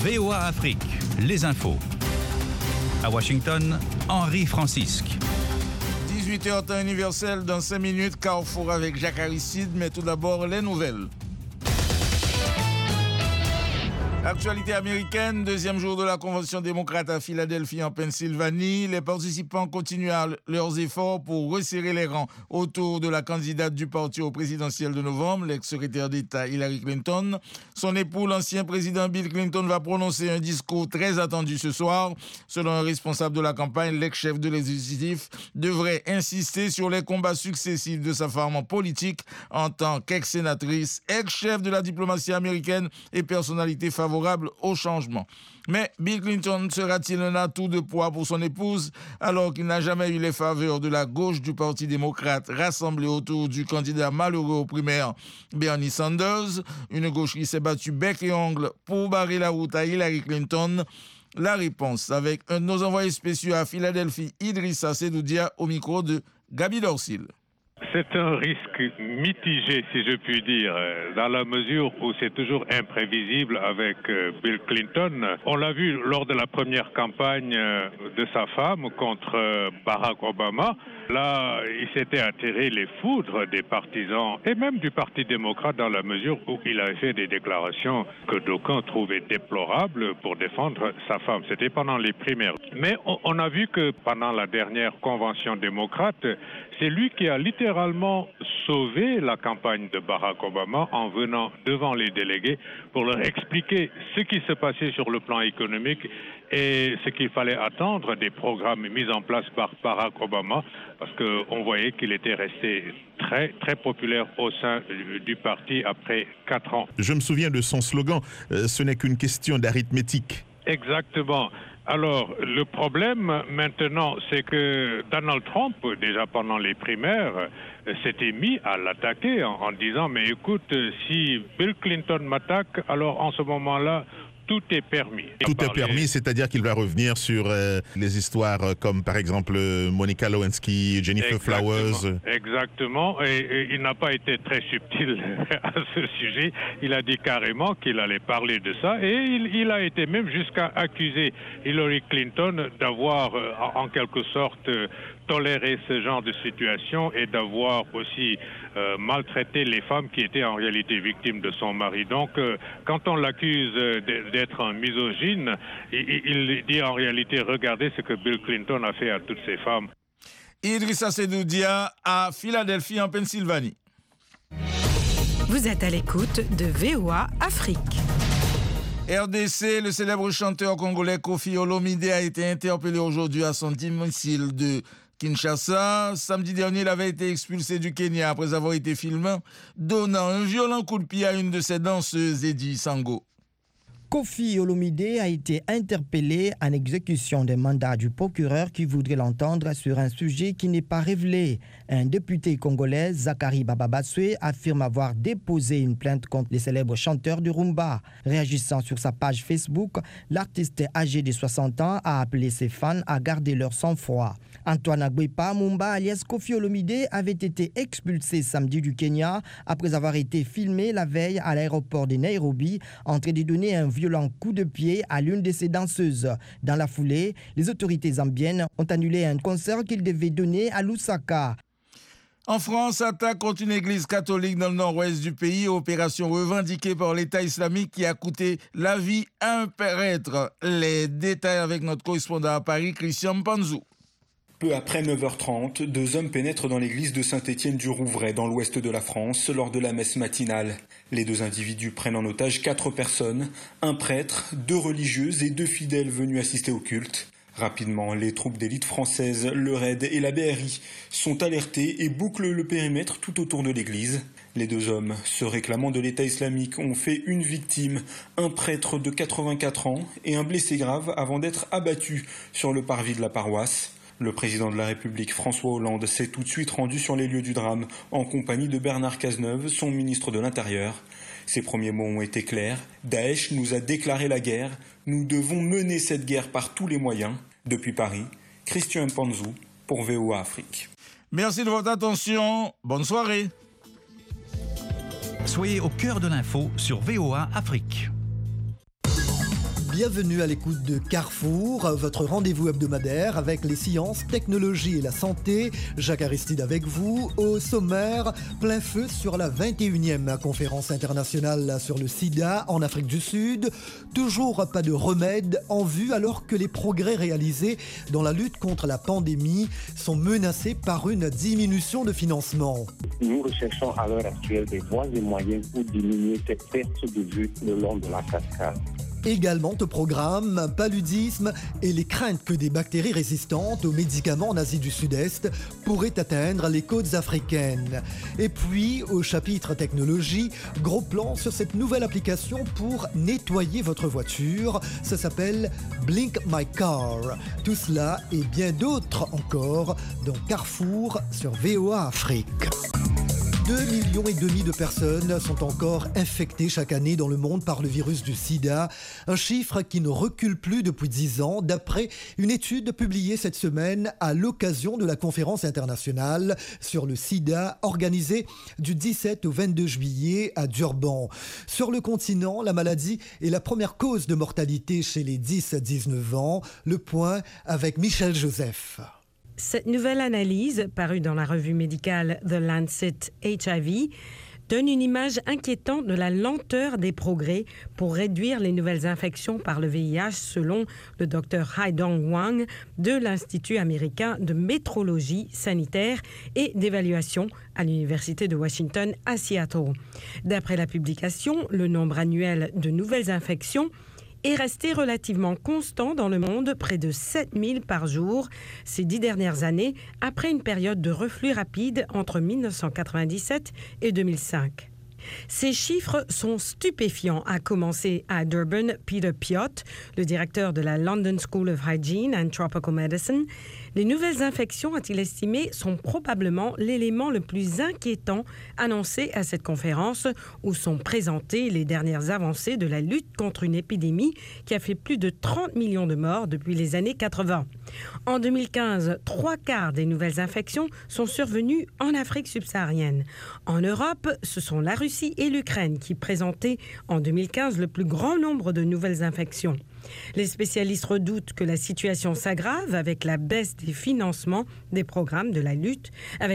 VOA Afrique, les infos. À Washington, Henri Francisque. 18h temps universel dans 5 minutes, Carrefour avec Jacques Aristide, mais tout d'abord les nouvelles. Actualité américaine, deuxième jour de la Convention démocrate à Philadelphie en Pennsylvanie. Les participants continuent leurs efforts pour resserrer les rangs autour de la candidate du parti au présidentiel de novembre, l'ex-secrétaire d'État Hillary Clinton. Son époux, l'ancien président Bill Clinton, va prononcer un discours très attendu ce soir. Selon un responsable de la campagne, l'ex-chef de l'exécutif devrait insister sur les combats successifs de sa femme politique en tant qu'ex-sénatrice, ex-chef de la diplomatie américaine et personnalité favorable au changement. Mais Bill Clinton sera-t-il un atout de poids pour son épouse alors qu'il n'a jamais eu les faveurs de la gauche du Parti démocrate rassemblée autour du candidat malheureux aux primaires Bernie Sanders, une gauche qui s'est battue bec et ongle pour barrer la route à Hillary Clinton? La réponse avec un de nos envoyés spéciaux à Philadelphie, Idrissa Sedoudia, au micro de Gabi Dorsil. C'est un risque mitigé, si je puis dire, dans la mesure où c'est toujours imprévisible avec Bill Clinton. On l'a vu lors de la première campagne de sa femme contre Barack Obama. Là, il s'était attiré les foudres des partisans et même du Parti démocrate dans la mesure où il avait fait des déclarations que d'aucuns trouvaient déplorables pour défendre sa femme. C'était pendant les primaires. Mais on a vu que pendant la dernière convention démocrate, c'est lui qui a littéralement sauvé la campagne de Barack Obama en venant devant les délégués pour leur expliquer ce qui se passait sur le plan économique et ce qu'il fallait attendre des programmes mis en place par Barack Obama, parce qu'on voyait qu'il était resté très, très populaire au sein du parti après 4 ans. Je me souviens de son slogan, ce n'est qu'une question d'arithmétique. Exactement. Alors, le problème maintenant, c'est que Donald Trump, déjà pendant les primaires, s'était mis à l'attaquer en disant « Mais écoute, si Bill Clinton m'attaque, alors en ce moment-là, tout est permis. » Tout est permis, c'est-à-dire qu'il va revenir sur les histoires comme par exemple Monica Lewinsky, Jennifer Flowers. Exactement, et il n'a pas été très subtil à ce sujet. Il a dit carrément qu'il allait parler de ça et il a été même jusqu'à accuser Hillary Clinton d'avoir en quelque sorte toléré ce genre de situation et d'avoir aussi maltraité les femmes qui étaient en réalité victimes de son mari. Donc, quand on l'accuse d'être un misogyne, il dit en réalité, regardez ce que Bill Clinton a fait à toutes ces femmes. Idrissa Sedoudia à Philadelphie en Pennsylvanie. Vous êtes à l'écoute de VOA Afrique. RDC, le célèbre chanteur congolais Koffi Olomide a été interpellé aujourd'hui à son domicile de Kinshasa. Samedi dernier, il avait été expulsé du Kenya après avoir été filmé donnant un violent coup de pied à une de ses danseuses, Eddie Sango. Koffi Olomide a été interpellé en exécution des mandats du procureur qui voudrait l'entendre sur un sujet qui n'est pas révélé. Un député congolais, Zachary Bababatswe, affirme avoir déposé une plainte contre les célèbres chanteurs du Rumba. Réagissant sur sa page Facebook, l'artiste âgé de 60 ans a appelé ses fans à garder leur sang-froid. Antoine Agbepa Mumba, alias Koffi Olomide, avait été expulsé samedi du Kenya après avoir été filmé la veille à l'aéroport de Nairobi en train de donner un violent coup de pied à l'une de ses danseuses. Dans la foulée, les autorités zambiennes ont annulé un concert qu'ils devaient donner à Lusaka. En France, attaque contre une église catholique dans le nord-ouest du pays, opération revendiquée par l'État islamique qui a coûté la vie à un prêtre. Les détails avec notre correspondant à Paris, Christian Mpanzou. Peu après 9h30, 2 hommes pénètrent dans l'église de Saint-Étienne-du-Rouvray, dans l'ouest de la France, lors de la messe matinale. Les 2 individus prennent en otage 4 personnes, un prêtre, 2 religieuses et 2 fidèles venus assister au culte. Rapidement, les troupes d'élite françaises, le RAID et la BRI sont alertés et bouclent le périmètre tout autour de l'église. Les 2 hommes, se réclamant de l'État islamique, ont fait une victime, un prêtre de 84 ans et un blessé grave avant d'être abattus sur le parvis de la paroisse. Le président de la République, François Hollande, s'est tout de suite rendu sur les lieux du drame, en compagnie de Bernard Cazeneuve, son ministre de l'Intérieur. Ses premiers mots ont été clairs. Daesh nous a déclaré la guerre. Nous devons mener cette guerre par tous les moyens. Depuis Paris, Christian Mpanzou pour VOA Afrique. Merci de votre attention. Bonne soirée. Soyez au cœur de l'info sur VOA Afrique. Bienvenue à l'écoute de Carrefour, votre rendez-vous hebdomadaire avec les sciences, technologies et la santé. Jacques Aristide avec vous. Au sommaire, plein feu sur la 21e conférence internationale sur le sida en Afrique du Sud. Toujours pas de remède en vue alors que les progrès réalisés dans la lutte contre la pandémie sont menacés par une diminution de financement. Nous recherchons à l'heure actuelle des voies et moyens pour diminuer cette perte de vue le long de la cascade. Également au programme, paludisme et les craintes que des bactéries résistantes aux médicaments en Asie du Sud-Est pourraient atteindre les côtes africaines. Et puis, au chapitre technologie, gros plan sur cette nouvelle application pour nettoyer votre voiture. Ça s'appelle Blink My Car. Tout cela et bien d'autres encore dans Carrefour sur VOA Afrique. 2,5 millions de personnes sont encore infectées chaque année dans le monde par le virus du sida, un chiffre qui ne recule plus depuis 10 ans, d'après une étude publiée cette semaine à l'occasion de la conférence internationale sur le sida organisée du 17 au 22 juillet à Durban. Sur le continent, la maladie est la première cause de mortalité chez les 10-19 ans. Le point avec Michel Joseph. Cette nouvelle analyse, parue dans la revue médicale The Lancet HIV, donne une image inquiétante de la lenteur des progrès pour réduire les nouvelles infections par le VIH, selon le Dr Haidong Wang de l'Institut américain de métrologie sanitaire et d'évaluation à l'Université de Washington à Seattle. D'après la publication, le nombre annuel de nouvelles infections est resté relativement constant dans le monde, près de 7000 par jour ces 10 dernières années, après une période de reflux rapide entre 1997 et 2005. Ces chiffres sont stupéfiants, a commencé à Durban Peter Piot, le directeur de la London School of Hygiene and Tropical Medicine. Les nouvelles infections, a-t-il estimé, sont probablement l'élément le plus inquiétant annoncé à cette conférence où sont présentées les dernières avancées de la lutte contre une épidémie qui a fait plus de 30 millions de morts depuis les années 80. En 2015, 3/4 des nouvelles infections sont survenues en Afrique subsaharienne. En Europe, ce sont la Russie et l'Ukraine qui présentaient en 2015 le plus grand nombre de nouvelles infections. Les spécialistes redoutent que la situation s'aggrave avec la baisse des financements des programmes de la lutte,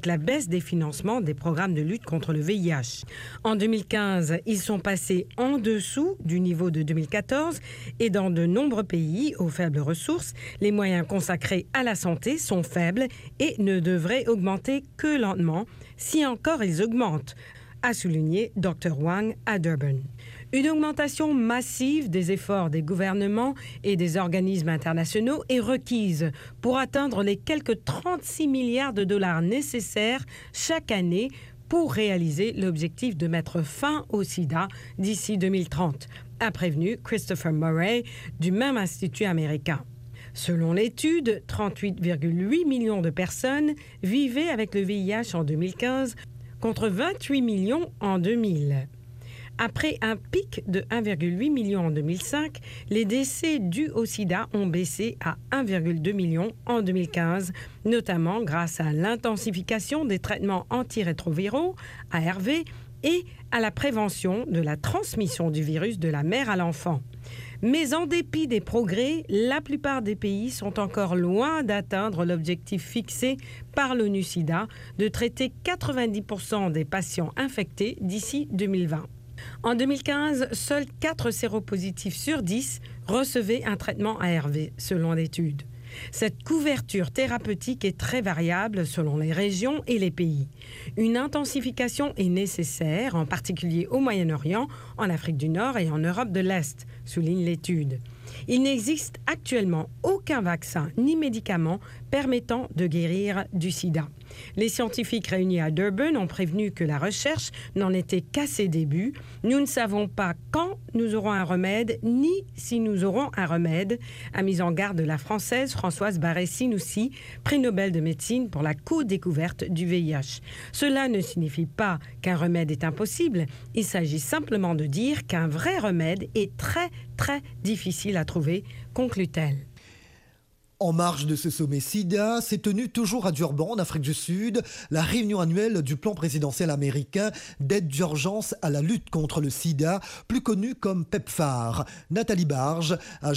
contre le VIH. En 2015, ils sont passés en dessous du niveau de 2014 et dans de nombreux pays aux faibles ressources, les moyens consacrés à la santé sont faibles et ne devraient augmenter que lentement, si encore ils augmentent, a souligné Dr Wang à Durban. Une augmentation massive des efforts des gouvernements et des organismes internationaux est requise pour atteindre les quelques 36 milliards de dollars nécessaires chaque année pour réaliser l'objectif de mettre fin au sida d'ici 2030, a prévenu Christopher Murray du même institut américain. Selon l'étude, 38,8 millions de personnes vivaient avec le VIH en 2015 contre 28 millions en 2000. Après un pic de 1,8 million en 2005, les décès dus au sida ont baissé à 1,2 million en 2015, notamment grâce à l'intensification des traitements antirétroviraux, ARV, et à la prévention de la transmission du virus de la mère à l'enfant. Mais en dépit des progrès, la plupart des pays sont encore loin d'atteindre l'objectif fixé par l'ONU-SIDA de traiter 90% des patients infectés d'ici 2020. En 2015, seuls 4 séropositifs sur 10 recevaient un traitement ARV, selon l'étude. Cette couverture thérapeutique est très variable selon les régions et les pays. Une intensification est nécessaire, en particulier au Moyen-Orient, en Afrique du Nord et en Europe de l'Est, souligne l'étude. Il n'existe actuellement aucun vaccin ni médicament permettant de guérir du sida. Les scientifiques réunis à Durban ont prévenu que la recherche n'en était qu'à ses débuts. Nous ne savons pas quand nous aurons un remède, ni si nous aurons un remède, a mis en garde la Française Françoise Barré-Sinoussi, prix Nobel de médecine pour la co-découverte du VIH. Cela ne signifie pas qu'un remède est impossible. Il s'agit simplement de dire qu'un vrai remède est très, très difficile à trouver, conclut-elle. En marge de ce sommet SIDA, s'est tenue toujours à Durban, en Afrique du Sud, la réunion annuelle du plan présidentiel américain d'aide d'urgence à la lutte contre le sida, plus connu comme PEPFAR. Nathalie Barge a